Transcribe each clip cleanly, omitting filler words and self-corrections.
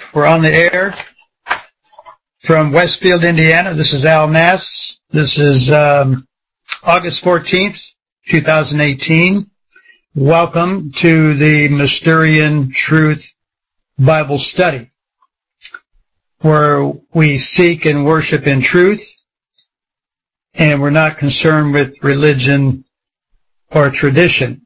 We're on the air from Westfield, Indiana. This is Al Nass. This is August 14th, 2018. Welcome to the Mysterian Truth Bible Study, where we seek and worship in truth, and we're not concerned with religion or tradition.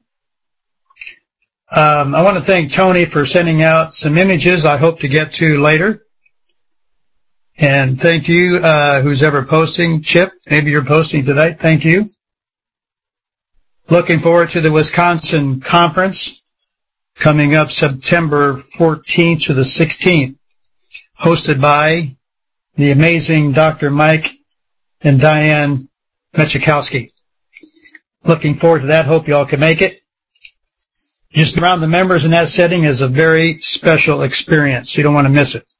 I want to thank Tony for sending out some images I hope to get to later. And thank you, who's ever posting. Chip, maybe you're posting tonight. Thank you. Looking forward to the Wisconsin Conference coming up September 14th to the 16th, hosted by the amazing Dr. Mike and Diane Mechikowski. Looking forward to that. Hope you all can make it. Just around the members in that setting is a very special experience. You don't want to miss it.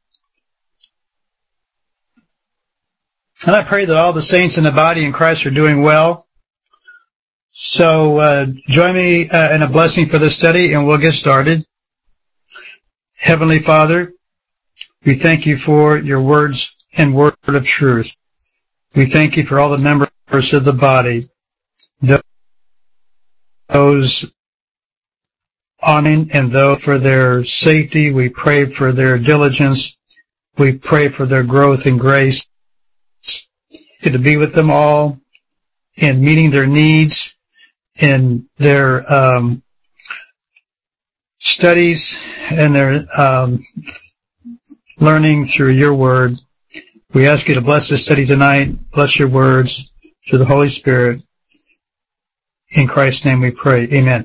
And I pray that all the saints in the body in Christ are doing well. So join me in a blessing for this study, and we'll get started. Heavenly Father, we thank you for your words and word of truth. We thank you for all the members of the body, those honoring and those for their safety. We pray for their diligence. We pray for their growth in grace. To be with them all in meeting their needs, in their studies, and their learning through your word. We ask you to bless this study tonight. Bless your words through the Holy Spirit. In Christ's name we pray. Amen.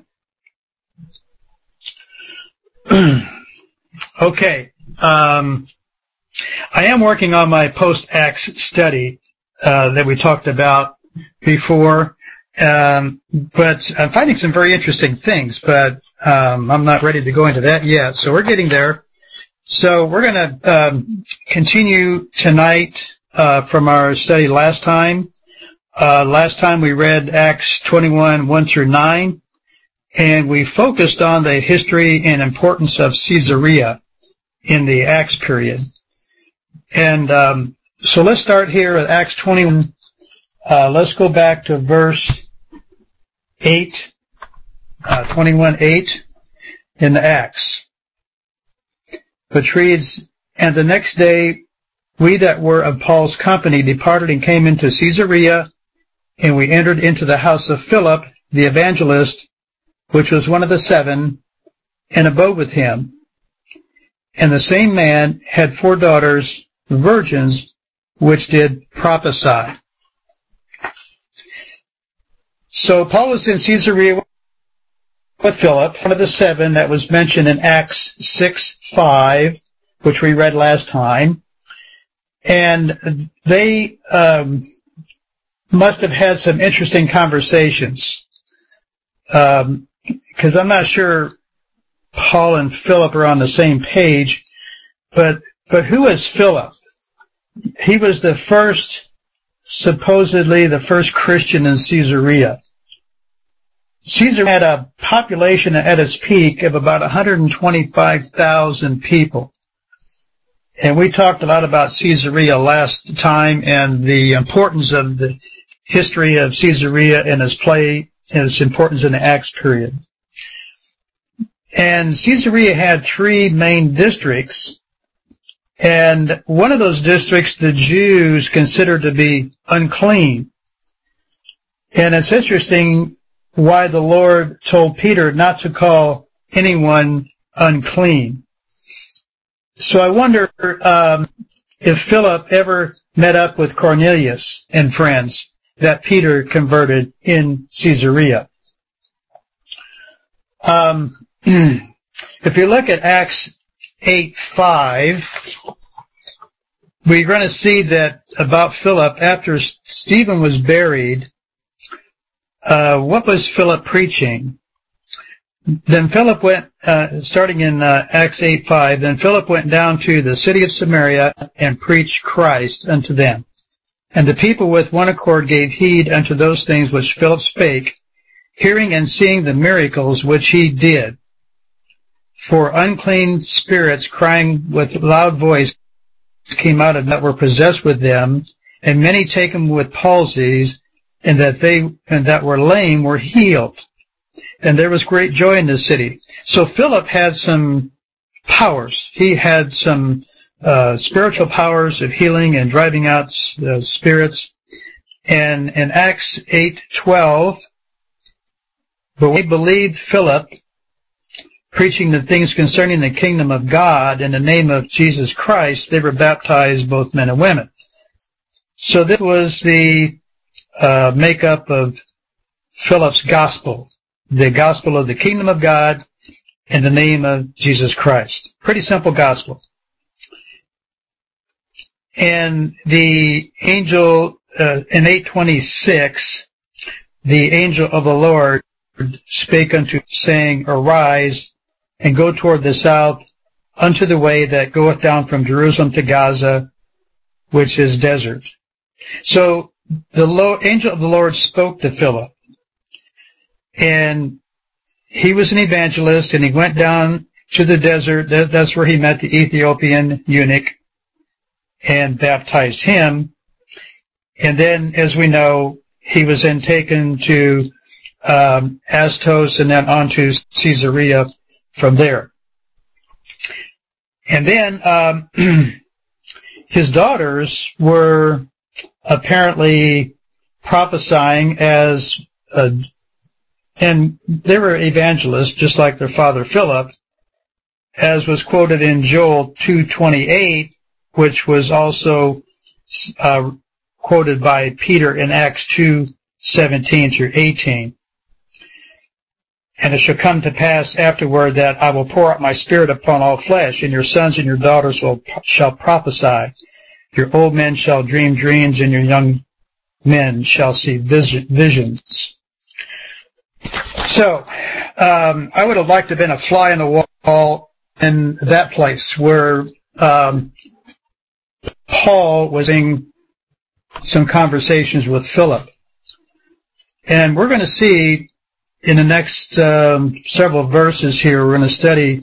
Okay. I am working on my post-Acts study that we talked about before, but I'm finding some very interesting things, but I'm not ready to go into that yet, so we're getting there. So we're going to continue tonight from our study last time. Last time we read Acts 21, 1 through 9, and we focused on the history and importance of Caesarea in the Acts period. And so let's start here at Acts 21. Let's go back to verse 8, 21:8 in the Acts, which reads, "And the next day we that were of Paul's company departed and came into Caesarea, and we entered into the house of Philip the evangelist, which was one of the 7, and abode with him. And the same man had 4 daughters, virgins, which did prophesy." So Paul was in Caesarea with Philip, one of the 7 that was mentioned in Acts 6:5, which we read last time. And they must have had some interesting conversations, because I'm not sure Paul and Philip are on the same page. But who is Philip? He was supposedly the first Christian in Caesarea. Caesarea had a population at its peak of about 125,000 people. And we talked a lot about Caesarea last time and the importance of the history of Caesarea and its importance in the Acts period. And Caesarea had 3 main districts. And one of those districts the Jews considered to be unclean. And it's interesting why the Lord told Peter not to call anyone unclean. So I wonder if Philip ever met up with Cornelius and friends that Peter converted in Caesarea. If you look at Acts 8:5, we're going to see that about Philip, after Stephen was buried, what was Philip preaching? Then Philip went, starting in Acts 8:5, then Philip went down to the city of Samaria and preached Christ unto them. And the people with one accord gave heed unto those things which Philip spake, hearing and seeing the miracles which he did. For unclean spirits crying with loud voice came out of that were possessed with them, and many taken with palsies, and that were lame were healed. And there was great joy in the city. So Philip had some powers. He had some spiritual powers of healing and driving out spirits. And in Acts 8:12, but we believed Philip, preaching the things concerning the kingdom of God in the name of Jesus Christ, they were baptized, both men and women. So this was the makeup of Philip's gospel, the gospel of the kingdom of God in the name of Jesus Christ. Pretty simple gospel. And the angel, in 8:26, the angel of the Lord spake unto, saying, Arise, and go toward the south, unto the way that goeth down from Jerusalem to Gaza, which is desert. So the angel of the Lord spoke to Philip, and he was an evangelist, and he went down to the desert. That's where he met the Ethiopian eunuch and baptized him. And then, as we know, he was then taken to Astos and then on to Caesarea from there. And then his daughters were apparently prophesying and they were evangelists, just like their father Philip, as was quoted in Joel 2:28, which was also quoted by Peter in Acts 2:17 through 18. And it shall come to pass afterward that I will pour out my spirit upon all flesh, and your sons and your daughters shall prophesy. Your old men shall dream dreams, and your young men shall see visions. So, I would have liked to have been a fly on the wall in that place where Paul was in some conversations with Philip. And we're going to see in the next several verses here, we're going to study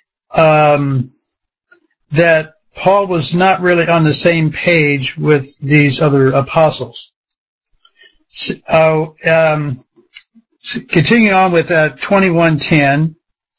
that Paul was not really on the same page with these other apostles. Continuing on with 21:10,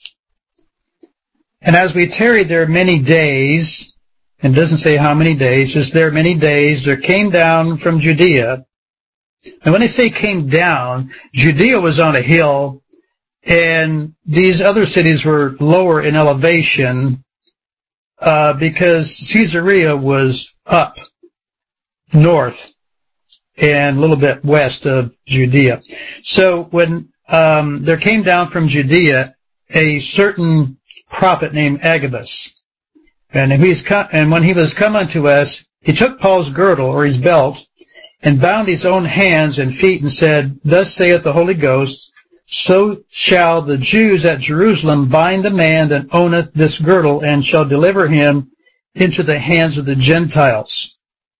and as we tarried there many days, and it doesn't say how many days, just there many days, there came down from Judea. And when they say came down, Judea was on a hill, and these other cities were lower in elevation because Caesarea was up north and a little bit west of Judea. So when there came down from Judea a certain prophet named Agabus, and when he was come unto us, he took Paul's girdle, or his belt, and bound his own hands and feet, and said, Thus saith the Holy Ghost, so shall the Jews at Jerusalem bind the man that owneth this girdle, and shall deliver him into the hands of the Gentiles.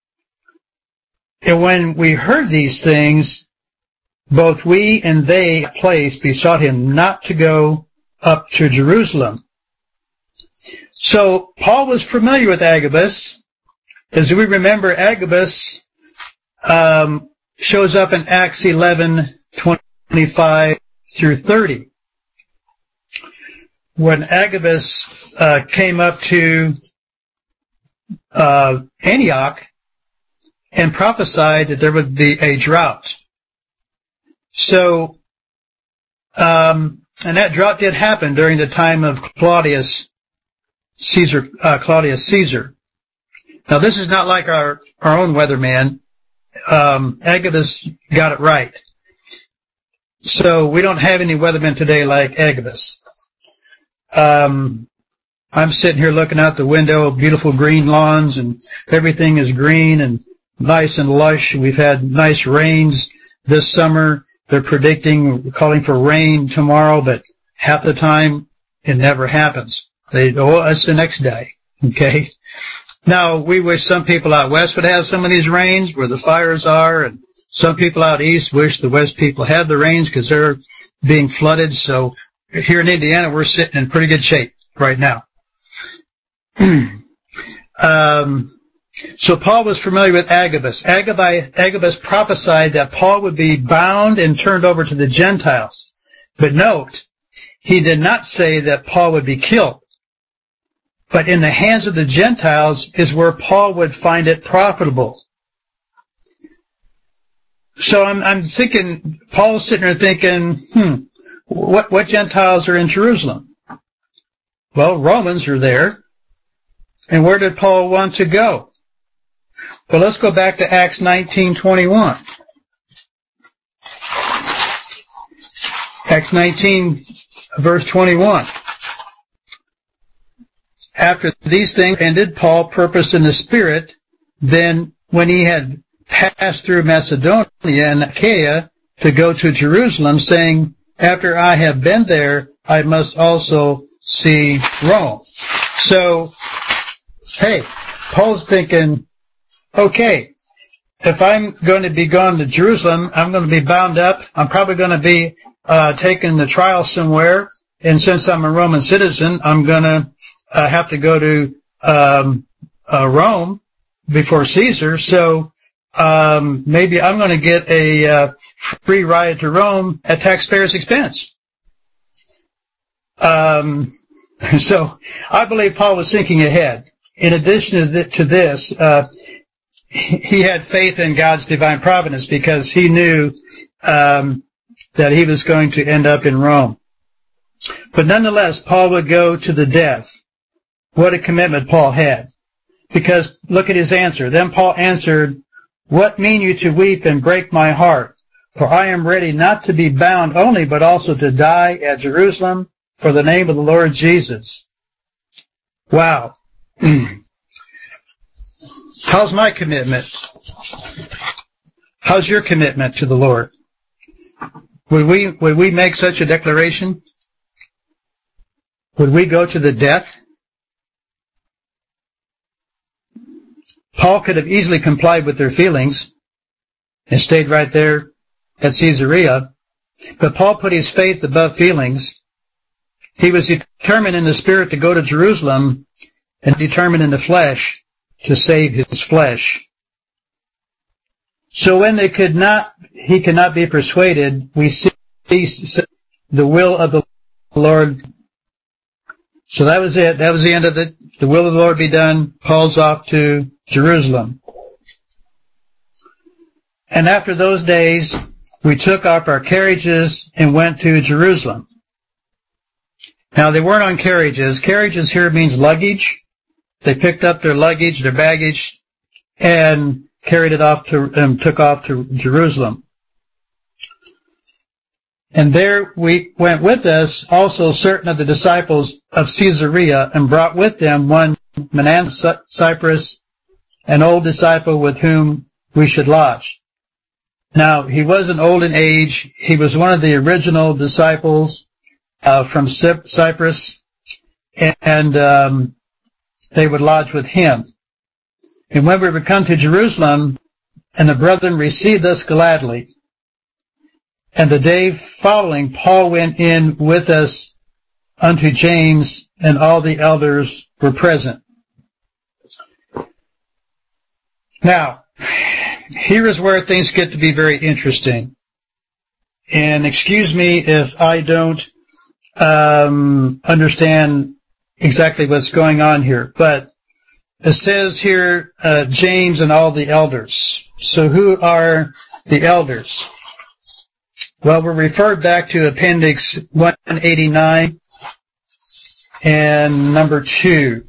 And when we heard these things, both we and they at place besought him not to go up to Jerusalem. So Paul was familiar with Agabus. As we remember, Agabus shows up in Acts 11:25 through 30. When Agabus came up to Antioch and prophesied that there would be a drought. So, and that drought did happen during the time of Claudius Caesar. Now, this is not like our own weatherman. Agabus got it right. So we don't have any weathermen today like Agabus. I'm sitting here looking out the window, beautiful green lawns, and everything is green and nice and lush. We've had nice rains this summer. They're calling for rain tomorrow, but half the time it never happens. It's the next day. Okay. Now, we wish some people out west would have some of these rains where the fires are, and some people out east wish the west people had the rains because they're being flooded. So here in Indiana, we're sitting in pretty good shape. right now. So Paul was familiar with Agabus. Agabus prophesied that Paul would be bound and turned over to the Gentiles. But note, he did not say that Paul would be killed. But in the hands of the Gentiles is where Paul would find it profitable. So I'm thinking, Paul's sitting there thinking, what Gentiles are in Jerusalem? Well, Romans are there. And where did Paul want to go? Well, let's go back to Acts 19:21. Acts 19, verse 21. After these things ended, Paul purposed in the Spirit, then when he had passed through Macedonia and Achaia, to go to Jerusalem, saying, after I have been there, I must also see Rome. So, hey, Paul's thinking, okay, if I'm going to be going to Jerusalem, I'm going to be bound up. I'm probably going to be taken to trial somewhere. And since I'm a Roman citizen, I'm going to have to go to Rome before Caesar. So maybe I'm going to get a free ride to Rome at taxpayers' expense. So I believe Paul was thinking ahead. In addition to this, he had faith in God's divine providence because he knew that he was going to end up in Rome. But nonetheless, Paul would go to the death. What a commitment Paul had. Because look at his answer. Then Paul answered, what mean you to weep and break my heart? For I am ready not to be bound only, but also to die at Jerusalem for the name of the Lord Jesus. Wow. How's my commitment? How's your commitment to the Lord? Would we make such a declaration? Would we go to the death? Paul could have easily complied with their feelings and stayed right there at Caesarea, but Paul put his faith above feelings. He was determined in the spirit to go to Jerusalem and determined in the flesh to save his flesh. So when he could not be persuaded, we see the will of the Lord. So that was it. That was the end of it. The will of the Lord be done. Paul's off to Jerusalem. And after those days, we took up our carriages and went to Jerusalem. Now, they weren't on carriages. Carriages here means luggage. They picked up their luggage, their baggage, and carried it off took off to Jerusalem. And there we went with us also certain of the disciples of Caesarea, and brought with them one Manasseh of Cyprus, an old disciple with whom we should lodge. Now, he wasn't old in age. He was one of the original disciples from Cyprus, and they would lodge with him. And when we would come to Jerusalem, and the brethren received us gladly, and the day following, Paul went in with us unto James, and all the elders were present. Now, here is where things get to be very interesting. And excuse me if I don't understand exactly what's going on here, but it says here, James and all the elders. So who are the elders? Well, we're referred back to Appendix 189 and number 2.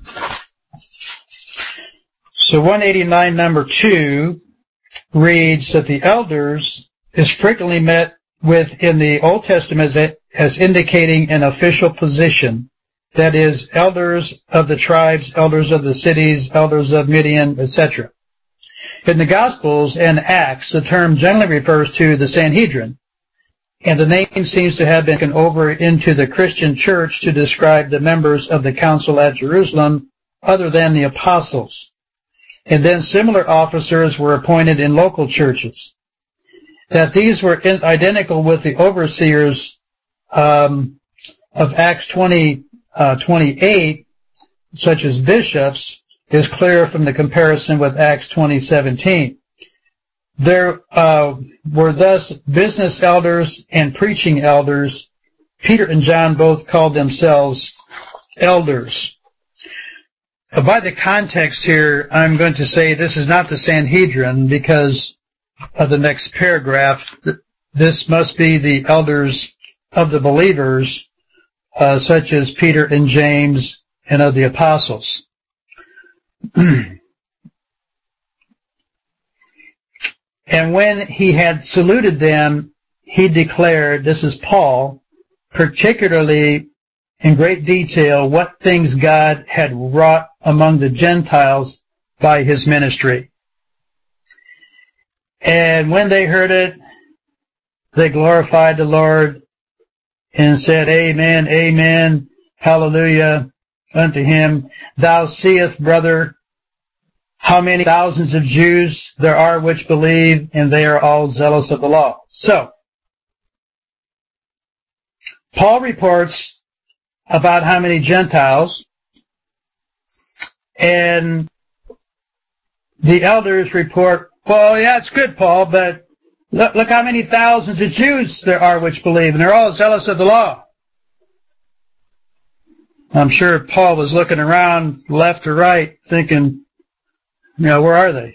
So 189 number 2 reads that the elders is frequently met with in the Old Testament as indicating an official position. That is, elders of the tribes, elders of the cities, elders of Midian, etc. In the Gospels and Acts, the term generally refers to the Sanhedrin, and the name seems to have been taken over into the Christian church to describe the members of the council at Jerusalem other than the apostles. And then similar officers were appointed in local churches. That these were identical with the overseers of Acts 20 28, such as bishops, is clear from the comparison with Acts 20:17. There were thus business elders and preaching elders. Peter and John both called themselves elders. By the context here, I'm going to say this is not the Sanhedrin because of the next paragraph. This must be the elders of the believers, such as Peter and James and of the apostles. And when he had saluted them, he declared, this is Paul, particularly in great detail what things God had wrought among the Gentiles by his ministry. And when they heard it, they glorified the Lord and said, Amen, Amen, Hallelujah unto him. Thou seest, brother, how many thousands of Jews there are which believe, and they are all zealous of the law. So, Paul reports about how many Gentiles, and the elders report, well, yeah, it's good, Paul, but look how many thousands of Jews there are which believe, and they're all zealous of the law. I'm sure Paul was looking around left or right thinking, where are they?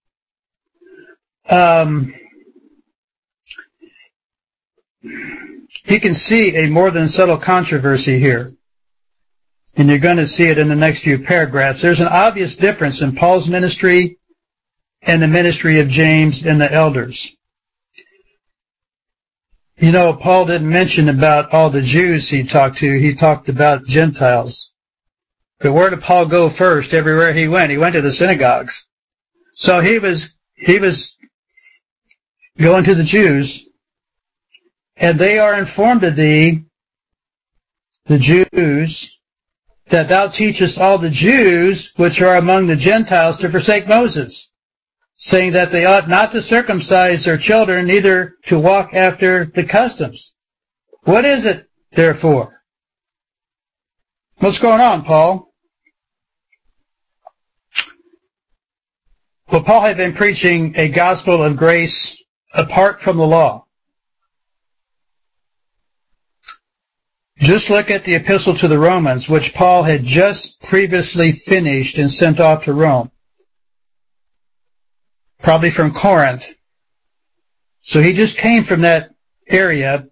You can see a more than subtle controversy here, and you're going to see it in the next few paragraphs. There's an obvious difference in Paul's ministry and the ministry of James and the elders. Paul didn't mention about all the Jews he talked to. He talked about Gentiles. But where did Paul go first everywhere he went? He went to the synagogues. So he was going to the Jews, and they are informed of thee, the Jews, that thou teachest all the Jews which are among the Gentiles to forsake Moses, saying that they ought not to circumcise their children, neither to walk after the customs. What is it, therefore? What's going on, Paul? Well, Paul had been preaching a gospel of grace apart from the law. Just look at the epistle to the Romans, which Paul had just previously finished and sent off to Rome, probably from Corinth. So he just came from that area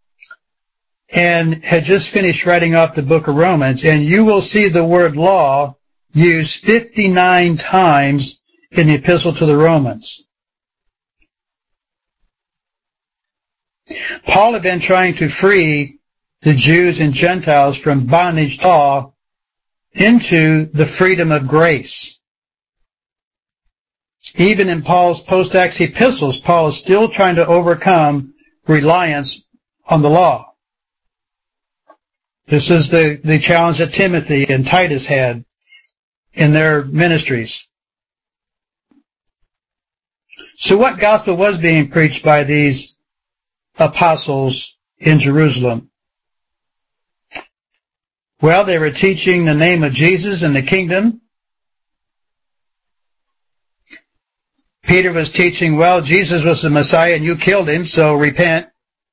and had just finished writing off the book of Romans, and you will see the word law used 59 times in the epistle to the Romans. Paul had been trying to free the Jews and Gentiles from bondage to law into the freedom of grace. Even in Paul's post-Acts epistles, Paul is still trying to overcome reliance on the law. This is the challenge that Timothy and Titus had in their ministries. So what gospel was being preached by these apostles in Jerusalem? Well, they were teaching the name of Jesus and the kingdom. Peter was teaching, well, Jesus was the Messiah and you killed him, so repent.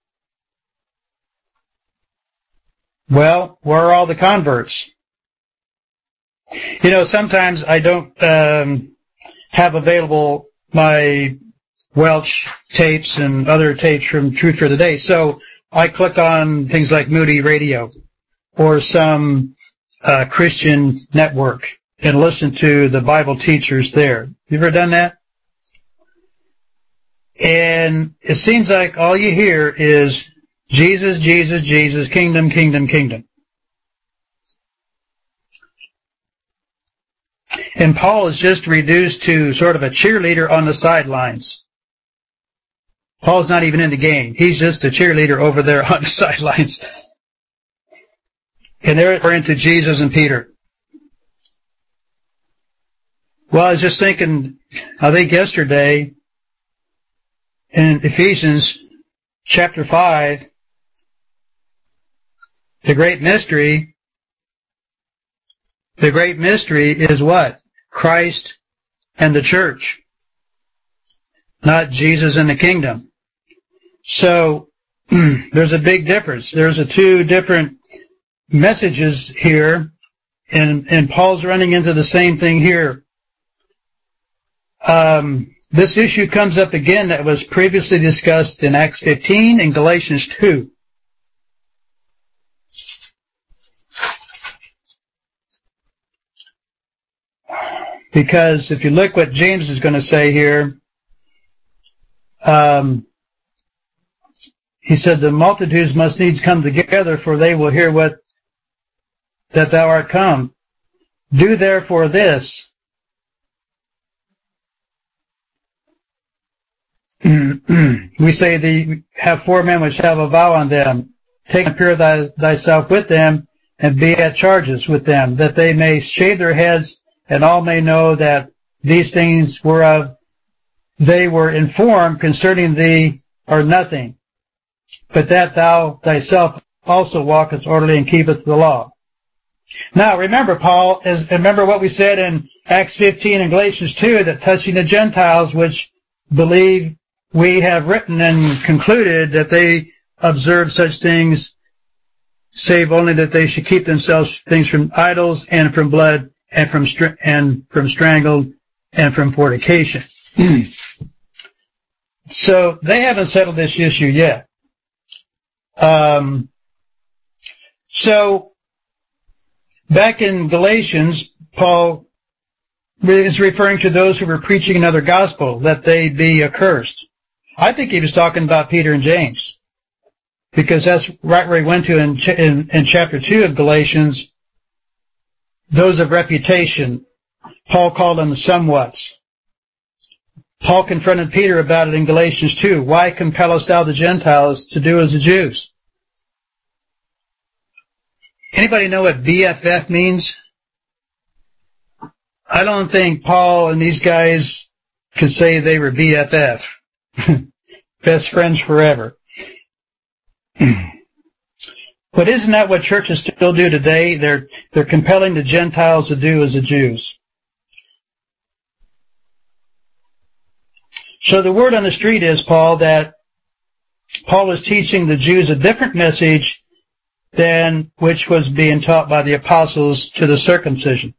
Well, where are all the converts? Sometimes I don't have available my Welch tapes and other tapes from Truth for the Day, so I click on things like Moody Radio or some Christian network and listen to the Bible teachers there. You ever done that? And it seems like all you hear is Jesus, Jesus, Jesus, kingdom, kingdom, kingdom. And Paul is just reduced to sort of a cheerleader on the sidelines. Paul's not even in the game. He's just a cheerleader over there on the sidelines. And they're into Jesus and Peter. Well, I was just thinking, I think yesterday, in Ephesians chapter 5, the great mystery The great mystery is what? Christ and the church, not Jesus and the kingdom. So there's a big difference. There's two different messages here, and Paul's running into the same thing here. This issue comes up again that was previously discussed in Acts 15 and Galatians 2. Because if you look what James is going to say here, he said, the multitudes must needs come together, for they will hear that thou art come. Do therefore this. We say thee have 4 men which have a vow on them. Take and purify thyself with them, and be at charges with them, that they may shave their heads, and all may know that these things whereof they were informed concerning thee are nothing, but that thou thyself also walkest orderly and keepest the law. Now remember, remember what we said in Acts 15 and Galatians 2, that touching the Gentiles which believe, we have written and concluded that they observe such things, save only that they should keep themselves things from idols and from blood and from strangled and from fornication. So they haven't settled this issue yet. So back in Galatians, Paul is referring to those who were preaching another gospel, that they be accursed. I think he was talking about Peter and James, because that's right where he went to in chapter 2 of Galatians. Those of reputation, Paul called them the somewhats. Paul confronted Peter about it in Galatians 2. Why compellest thou the Gentiles to do as the Jews? Anybody know what BFF means? I don't think Paul and these guys could say they were BFF. Best friends forever. But isn't that what churches still do today? They're compelling the Gentiles to do as the Jews. So the word on the street is, Paul, that Paul was teaching the Jews a different message than which was being taught by the apostles to the circumcision.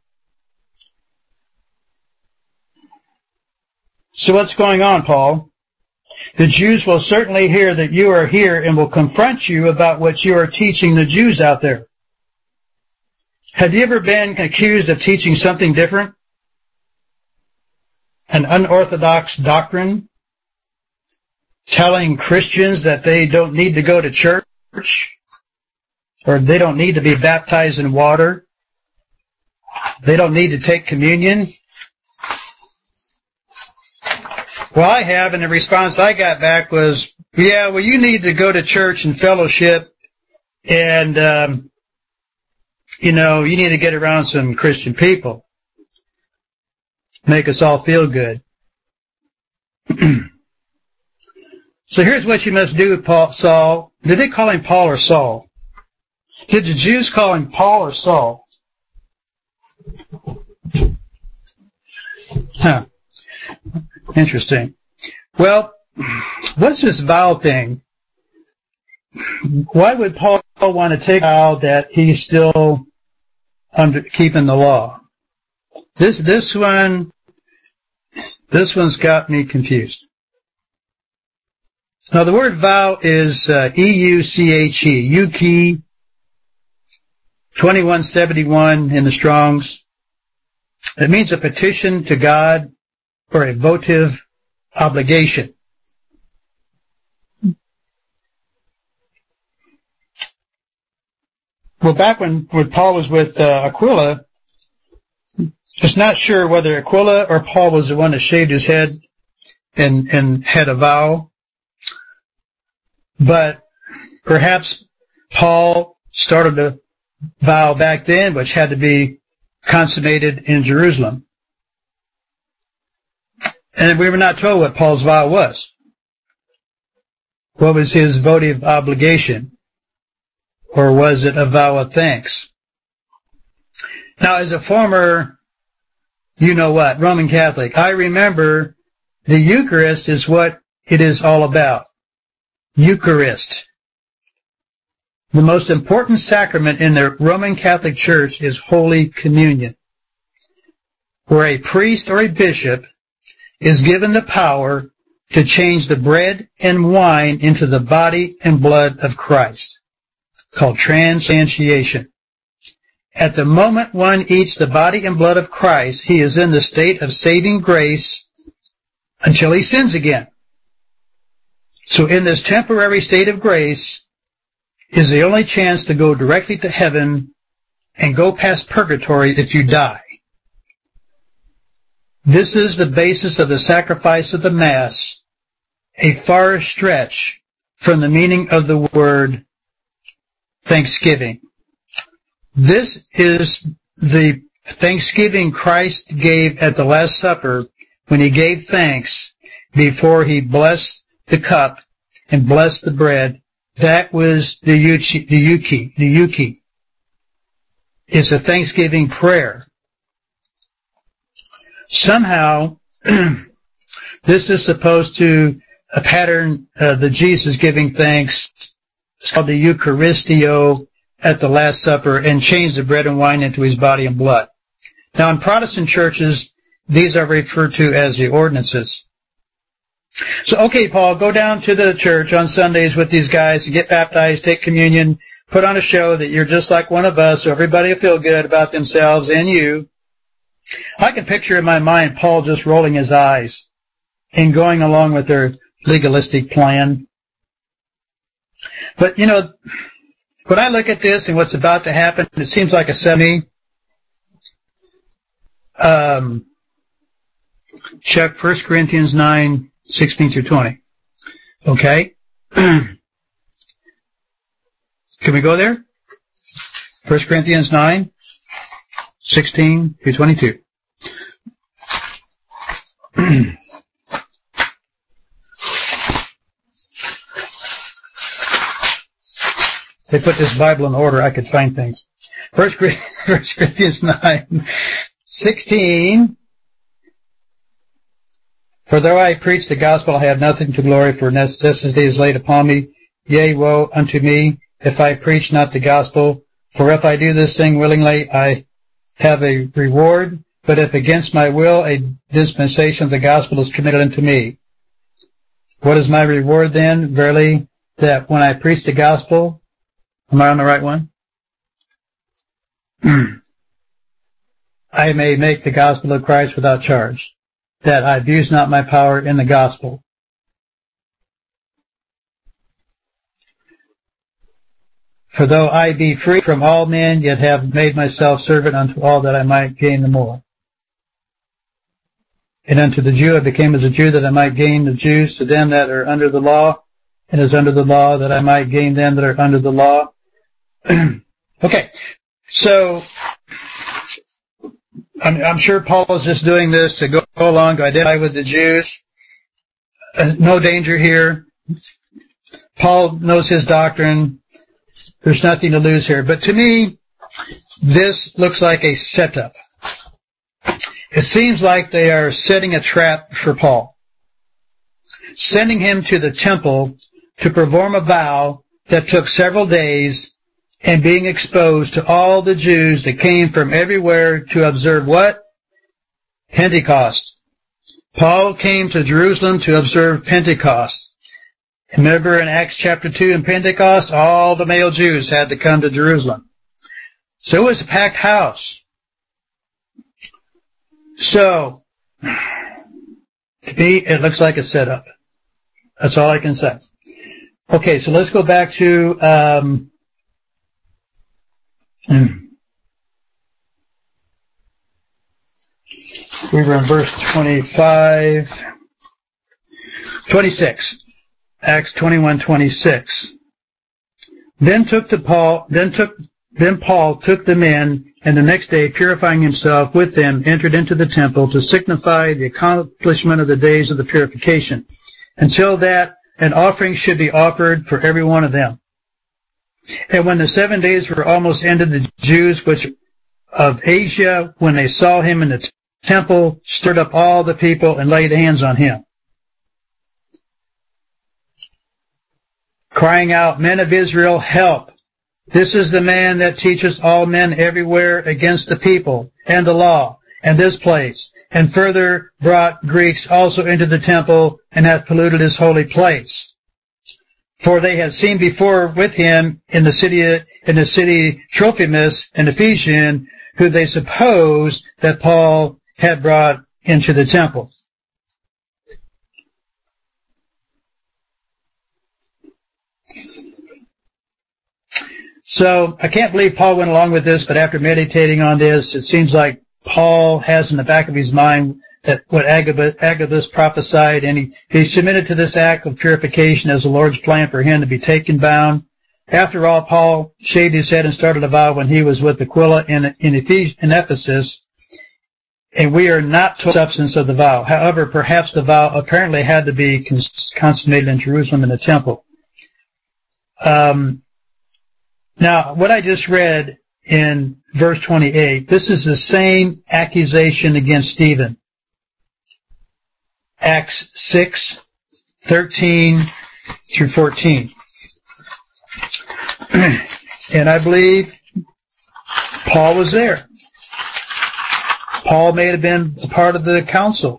So what's going on, Paul? The Jews will certainly hear that you are here and will confront you about what you are teaching the Jews out there. Have you ever been accused of teaching something different? An unorthodox doctrine? Telling Christians that they don't need to go to church? Or they don't need to be baptized in water? They don't need to take communion? Well, I have, and the response I got back was, yeah, well, you need to go to church and fellowship, and, you need to get around some Christian people. Make us all feel good. So here's what you must do, Saul. Did they call him Paul or Saul? Did the Jews call him Paul or Saul? Huh. Interesting. Well, what's this vow thing? Why would Paul want to take a vow that he's still keeping the law? This one's got me confused. Now the word vow is E-U-C-H-E, Euche, 2171 in the Strongs. It means a petition to God or a votive obligation. Well, back when Paul was with Aquila, it's not sure whether Aquila or Paul was the one that shaved his head and had a vow, but perhaps Paul started a vow back then which had to be consummated in Jerusalem. And we were not told what Paul's vow was. What was his votive obligation? Or was it a vow of thanks? Now, as a former, Roman Catholic, I remember the Eucharist is what it is all about. Eucharist. The most important sacrament in the Roman Catholic Church is Holy Communion, where a priest or a bishop is given the power to change the bread and wine into the body and blood of Christ, called transubstantiation. At the moment one eats the body and blood of Christ, he is in the state of saving grace until he sins again. So in this temporary state of grace is the only chance to go directly to heaven and go past purgatory if you die. This is the basis of the sacrifice of the Mass, a far stretch from the meaning of the word thanksgiving. This is the thanksgiving Christ gave at the Last Supper when he gave thanks before he blessed the cup and blessed the bread. That was the Eucharist. It's a thanksgiving prayer. Somehow, this is supposed to pattern the Jesus giving thanks. It's called the Eucharistio at the Last Supper, and change the bread and wine into his body and blood. Now, in Protestant churches, these are referred to as the ordinances. So, okay, Paul, go down to the church on Sundays with these guys and get baptized, take communion, put on a show that you're just like one of us, so everybody will feel good about themselves and you. I can picture in my mind Paul just rolling his eyes and going along with their legalistic plan. But, when I look at this and what's about to happen, it seems like a semi. Check 1 Corinthians 9, 16 through 20. Okay? Can we go there? 1 Corinthians 9, 16 through 22. They put this Bible in order, I could find things. 1 Corinthians 9, 16. For though I preach the gospel, I have nothing to glory, for necessity is laid upon me. Yea, woe unto me, if I preach not the gospel. For if I do this thing willingly, I have a reward. But if against my will, a dispensation of the gospel is committed unto me. What is my reward then? Verily, that when I preach the gospel, am I on the right one? I may make the gospel of Christ without charge, that I abuse not my power in the gospel. For though I be free from all men, yet have made myself servant unto all, that I might gain the more. And unto the Jew I became as a Jew, that I might gain the Jews. To them that are under the law, and as under the law, that I might gain them that are under the law. Okay, so I'm sure Paul is just doing this to go along to identify with the Jews. No danger here. Paul knows his doctrine. There's nothing to lose here. But to me, this looks like a setup. It seems like they are setting a trap for Paul, sending him to the temple to perform a vow that took several days, and being exposed to all the Jews that came from everywhere to observe what? Pentecost. Paul came to Jerusalem to observe Pentecost. Remember in Acts chapter 2 in Pentecost, all the male Jews had to come to Jerusalem. So it was a packed house. So, to me, it looks like a setup. That's all I can say. Okay, so let's go back to, we were in verse 26. Acts 21:26. Then Paul took them in, and the next day, purifying himself with them, entered into the temple to signify the accomplishment of the days of the purification, until that an offering should be offered for every one of them. And when the 7 days were almost ended, the Jews which of Asia, when they saw him in the temple, stirred up all the people and laid hands on him, crying out, "Men of Israel, help! This is the man that teaches all men everywhere against the people and the law and this place, and further brought Greeks also into the temple and hath polluted his holy place." For they had seen before with him in the city Trophimus, an Ephesian, who they supposed that Paul had brought into the temple. So I can't believe Paul went along with this, but after meditating on this, it seems like Paul has in the back of his mind that what Agabus prophesied, and he submitted to this act of purification as the Lord's plan for him to be taken bound. After all, Paul shaved his head and started a vow when he was with Aquila in Ephesus, and we are not told the substance of the vow. However, perhaps the vow apparently had to be consummated in Jerusalem in the temple. Now, what I just read in verse 28, this is the same accusation against Stephen. Acts 6:13 through 14. And I believe Paul was there. Paul may have been a part of the council.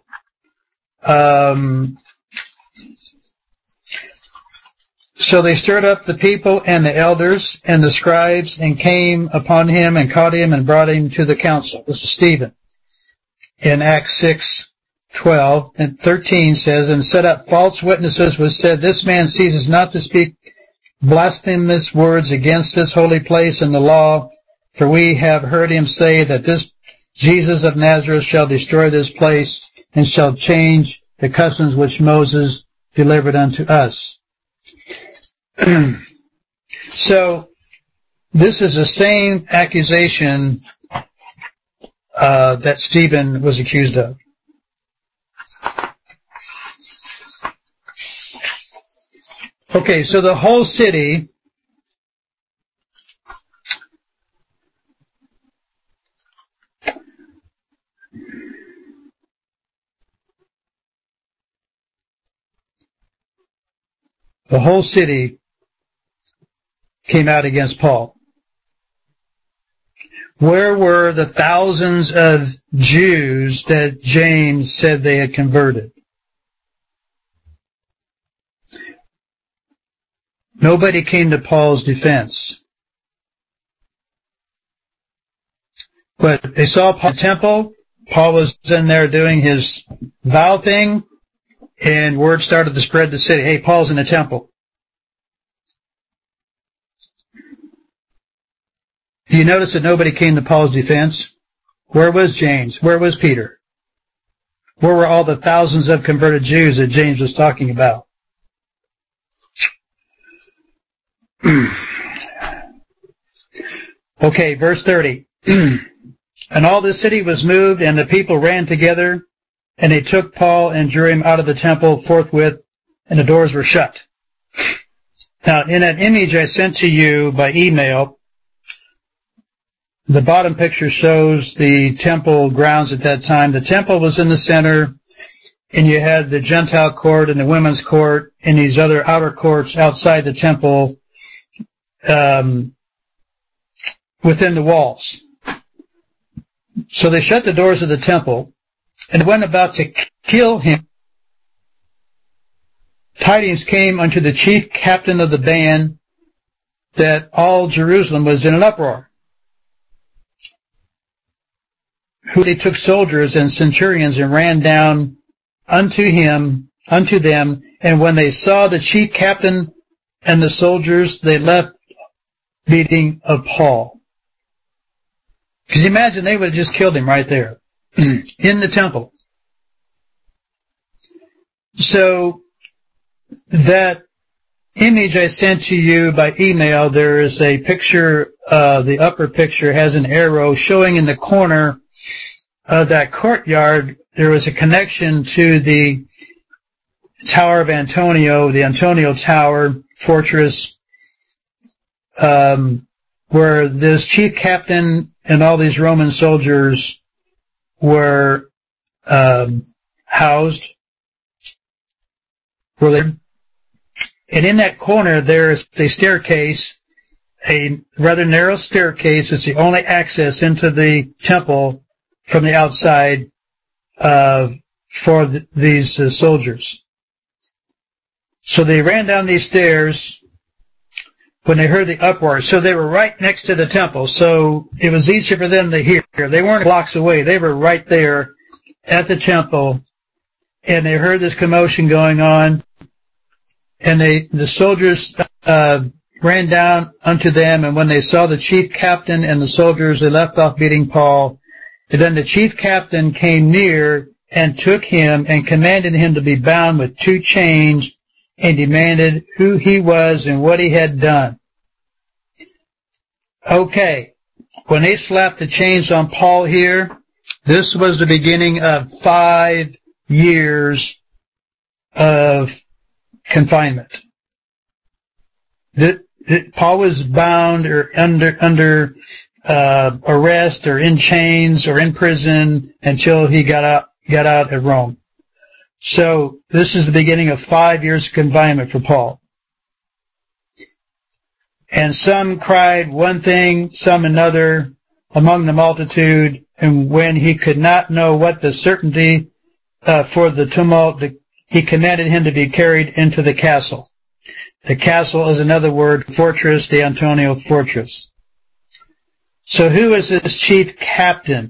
So they stirred up the people and the elders and the scribes and came upon him and caught him and brought him to the council. This is Stephen. In Acts 6:12 and 13 says, "And set up false witnesses which said, This man ceases not to speak blasphemous words against this holy place and the law, for we have heard him say that this Jesus of Nazareth shall destroy this place and shall change the customs which Moses delivered unto us." So this is the same accusation that Stephen was accused of. Okay, so the whole city came out against Paul. Where were the thousands of Jews that James said they had converted? Nobody came to Paul's defense. But they saw Paul in the temple. Paul was in there doing his vow thing, and word started to spread the city. Hey, Paul's in the temple. Do you notice that nobody came to Paul's defense? Where was James? Where was Peter? Where were all the thousands of converted Jews that James was talking about? Okay, verse 30. "And all the city was moved, and the people ran together, and they took Paul and drew him out of the temple forthwith, and the doors were shut." Now, in an image I sent to you by email, the bottom picture shows the temple grounds at that time. The temple was in the center, and you had the Gentile court and the women's court and these other outer courts outside the temple within the walls. So they shut the doors of the temple and went about to kill him. Tidings came unto the chief captain of the band that all Jerusalem was in an uproar. Who they took soldiers and centurions and ran down unto them, and when they saw the chief captain and the soldiers, they left beating of Paul. Because imagine they would have just killed him right there in the temple. So that image I sent to you by email, there is a picture, the upper picture has an arrow showing in the corner of that courtyard, there was a connection to the Tower of Antonio, the Antonio Tower fortress, where this chief captain and all these Roman soldiers were housed. And in that corner there's a staircase, a rather narrow staircase. It's the only access into the temple from the outside for these soldiers. So they ran down these stairs when they heard the uproar. So they were right next to the temple, so it was easy for them to hear. They weren't blocks away. They were right there at the temple, and they heard this commotion going on, and the soldiers ran down unto them, and when they saw the chief captain and the soldiers, they left off beating Paul. And then the chief captain came near and took him and commanded him to be bound with 2 chains, and demanded who he was and what he had done. Okay, when they slapped the chains on Paul here, this was the beginning of 5 years of confinement. Paul was bound or under arrest or in chains or in prison until he got out at Rome. So this is the beginning of 5 years of confinement for Paul. And some cried one thing, some another among the multitude, and when he could not know what the certainty for the tumult, he commanded him to be carried into the castle. The castle is another word, fortress, the Antonia fortress. So who is this chief captain?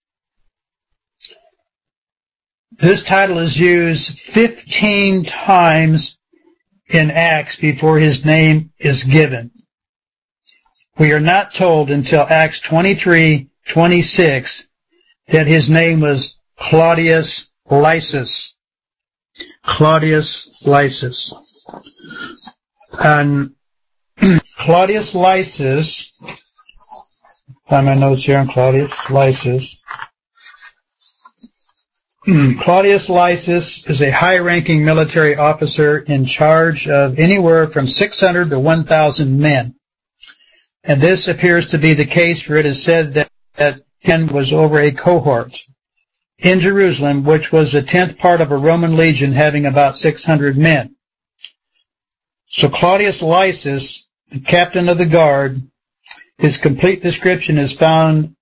This title is used 15 times in Acts before his name is given. We are not told until Acts 23:26 that his name was Claudius Lysis. Claudius Lysis. And Claudius Lysis, find my notes here on Claudius Lysis. Claudius Lysis is a high-ranking military officer in charge of anywhere from 600 to 1,000 men. And this appears to be the case, for it is said that he was over a cohort in Jerusalem, which was the 10th part of a Roman legion having about 600 men. So Claudius Lysis, the captain of the guard, his complete description is found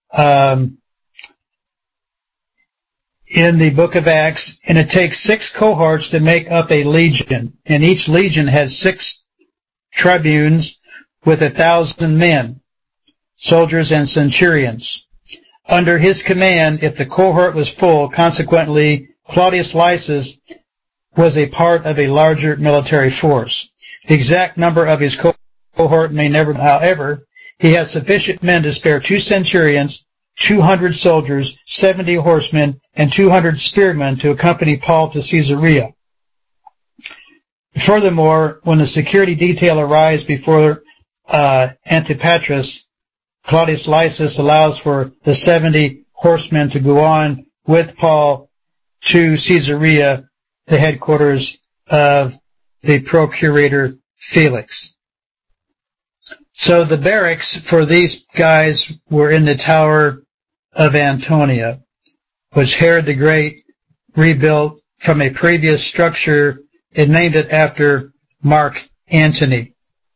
in the book of Acts, and it takes 6 cohorts to make up a legion, and each legion has 6 tribunes with 1,000 men, soldiers and centurions. Under his command, if the cohort was full, consequently, Claudius Lysis was a part of a larger military force. The exact number of his cohort may never, however, he had sufficient men to spare 2 centurions, 200 soldiers, 70 horsemen, and 200 spearmen to accompany Paul to Caesarea. Furthermore, when the security detail arrives before Antipatris, Claudius Lysis allows for the 70 horsemen to go on with Paul to Caesarea, the headquarters of the procurator Felix. So the barracks for these guys were in the Tower of Antonia, which Herod the Great rebuilt from a previous structure and named it after Mark Antony.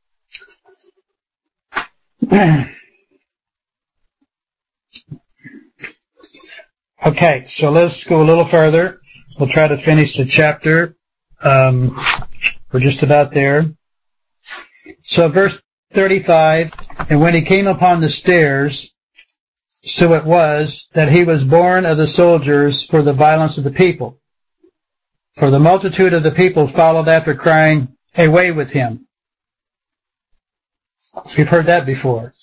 Okay, so let's go a little further. We'll try to finish the chapter. We're just about there. So verse 35, and when he came upon the stairs, so it was that he was borne of the soldiers for the violence of the people. For the multitude of the people followed after, crying, "Away with him." We've heard that before.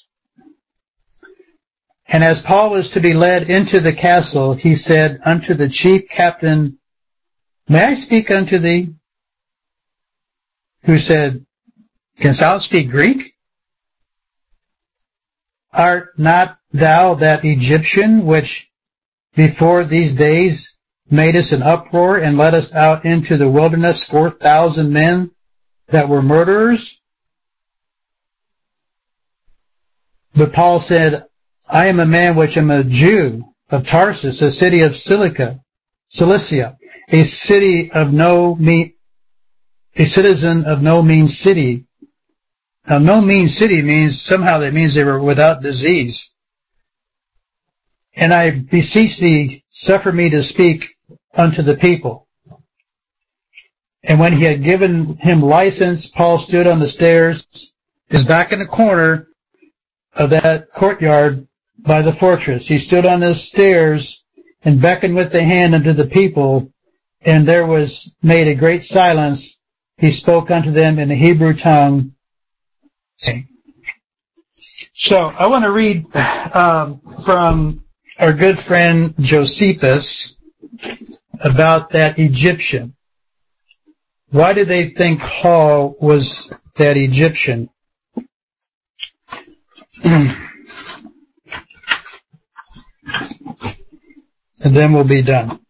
And as Paul was to be led into the castle, he said unto the chief captain, "May I speak unto thee?" Who said, "Canst thou speak Greek? Art not thou that Egyptian which before these days made us an uproar and led us out into the wilderness 4,000 men that were murderers?" But Paul said, I am a man which am a Jew of Tarsus, a city of Cilicia, a city of a citizen of no mean city. Now, no mean city means, somehow that means they were without disease. And I beseech thee, suffer me to speak unto the people. And when he had given him license, Paul stood on the stairs, is back in the corner of that courtyard by the fortress. He stood on the stairs and beckoned with the hand unto the people, and there was made a great silence. He spoke unto them in the Hebrew tongue. So I want to read from our good friend Josephus about that Egyptian. Why did they think Paul was that Egyptian? And then we'll be done.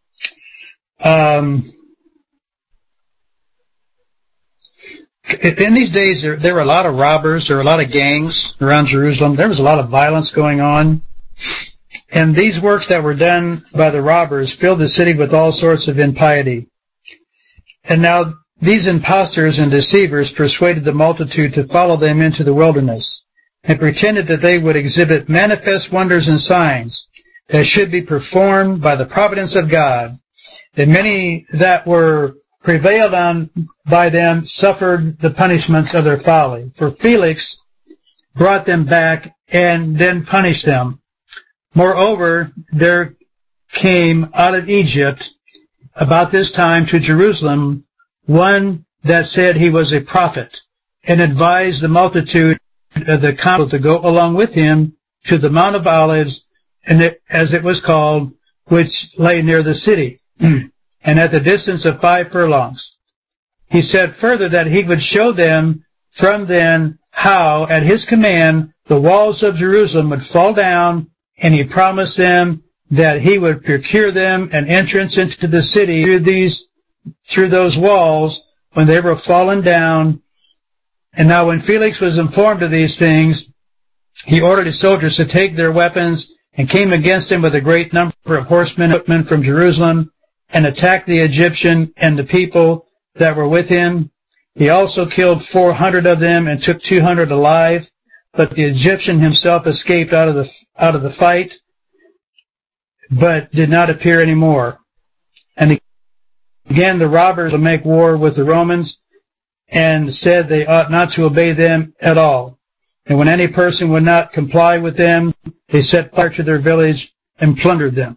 In these days, there were a lot of robbers, there were a lot of gangs around Jerusalem. There was a lot of violence going on. And these works that were done by the robbers filled the city with all sorts of impiety. And now these impostors and deceivers persuaded the multitude to follow them into the wilderness, and pretended that they would exhibit manifest wonders and signs that should be performed by the providence of God. And many that were prevailed on by them suffered the punishments of their folly. For Felix brought them back and then punished them. Moreover, there came out of Egypt about this time to Jerusalem one that said he was a prophet, and advised the multitude of the council to go along with him to the Mount of Olives, and as it was called, which lay near the city, and at the distance of 5 furlongs. He said further that he would show them from then how, at his command, the walls of Jerusalem would fall down, and he promised them that he would procure them an entrance into the city through those walls when they were fallen down. And now when Felix was informed of these things, he ordered his soldiers to take their weapons and came against him with a great number of horsemen and footmen from Jerusalem, and attacked the Egyptian and the people that were with him. He also killed 400 of them and took 200 alive, but the Egyptian himself escaped out of the fight, but did not appear any more. And again, the robbers would make war with the Romans, and said they ought not to obey them at all. And when any person would not comply with them, they set fire to their village and plundered them.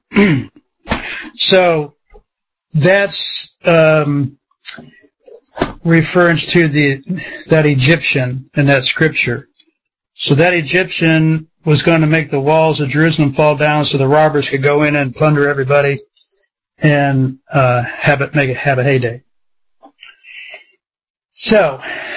So that's reference to that Egyptian in that scripture. So that Egyptian was going to make the walls of Jerusalem fall down so the robbers could go in and plunder everybody and have a heyday. So,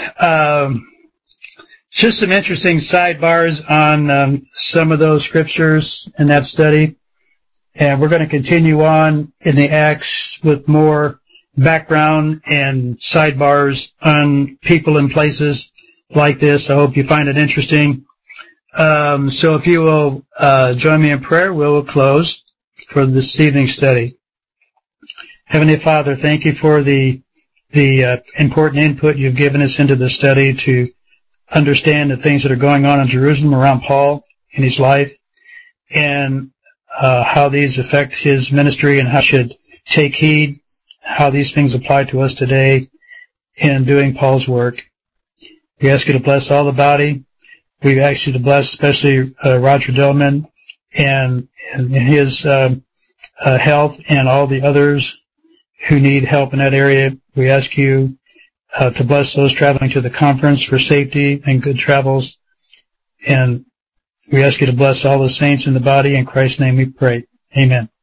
just some interesting sidebars on some of those scriptures in that study. And we're going to continue on in the Acts with more background and sidebars on people and places like this. I hope you find it interesting. So if you will join me in prayer, we will close for this evening's study. Heavenly Father, thank you for the important input you've given us into the study to understand the things that are going on in Jerusalem around Paul in his life, and how these affect his ministry, and how we should take heed how these things apply to us today in doing Paul's work. We ask you to bless all the body. We ask you to bless especially Roger Dillman and his health, and all the others who need help in that area. We ask you to bless those traveling to the conference for safety and good travels. And we ask you to bless all the saints in the body. In Christ's name we pray. Amen.